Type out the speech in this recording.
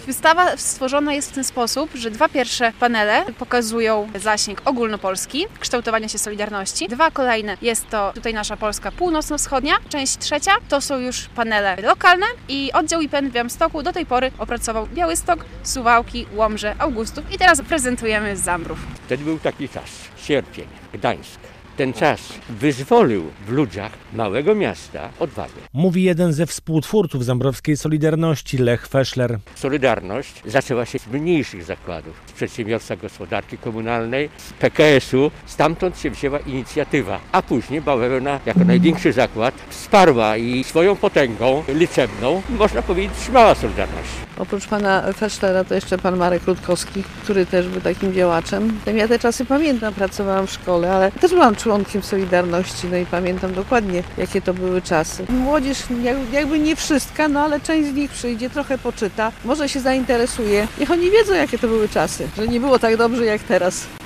Wystawa stworzona jest w ten sposób, że dwa pierwsze panele pokazują zasięg ogólnopolski, kształtowania się Solidarności. Dwa kolejne jest to tutaj nasza Polska północno-wschodnia. Część trzecia to są już panele lokalne i oddział IPN w Białymstoku do tej pory opracował Białystok, Suwałki, Łomżę, Augustów i teraz prezentujemy Zambrów. Wtedy był taki czas, sierpień, Gdańsk. Ten czas wyzwolił w ludziach małego miasta odwagę. Mówi jeden ze współtwórców zambrowskiej Solidarności, Lech Feszler. Solidarność zaczęła się z mniejszych zakładów, z przedsiębiorstwa gospodarki komunalnej, z PKS-u. Stamtąd się wzięła inicjatywa, a później Bawełna jako największy zakład wsparła i swoją potęgą liczebną, można powiedzieć, trzymała Solidarność. Oprócz pana Feszlera to jeszcze pan Marek Rutkowski, który też był takim działaczem. Ja te czasy pamiętam, pracowałam w szkole, ale też byłam członkiem Solidarności, no i pamiętam dokładnie, jakie to były czasy. Młodzież jakby nie wszystka, no ale część z nich przyjdzie, trochę poczyta, może się zainteresuje. Niech oni wiedzą, jakie to były czasy, że nie było tak dobrze jak teraz.